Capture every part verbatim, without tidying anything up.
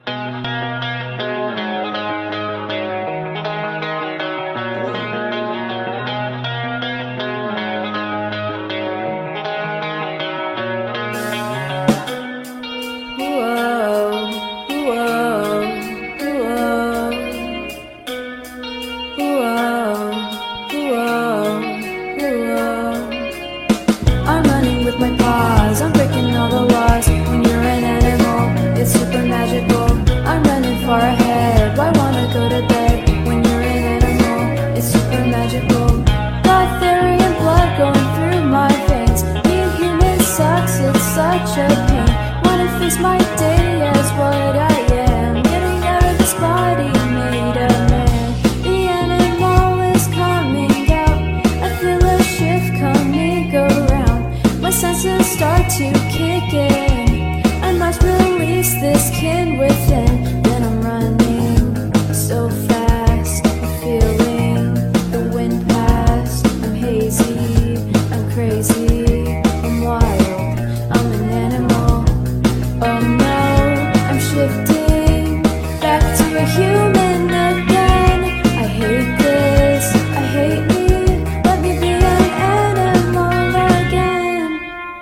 With my paws, I'm breaking all the laws. When you're an animal, it's super magical. I'm running far ahead, why wanna go to bed? When you're an animal, it's super magical. Got theory and blood going through my veins. Being human sucks, it's such a pain. Wanna face my day as what I am, getting out of this body made of man. The animal is coming out, I feel a shift coming around. My senses start to kick in, I must release this kin within. Then I'm running so fast, I'm feeling the wind pass. I'm hazy, I'm crazy, I'm wild, I'm an animal. Oh no, I'm shifting back to a human again. I hate this, I hate me, let me be an animal again.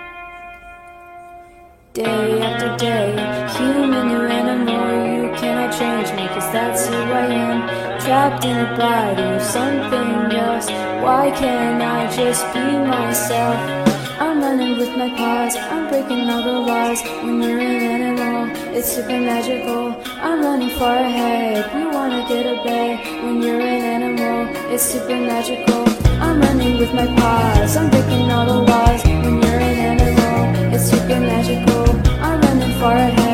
Day after day, human or animal, you cannot change me, cause that's who I am. Trapped in a body of something else, why can't I just be myself? I'm running with my paws, I'm breaking all the laws. When you're an animal, it's super magical. I'm running far ahead, we wanna get away. When you're an animal, it's super magical. I'm running with my paws, I'm breaking all the laws. When you're an animal, it's super magical. I'm running far ahead.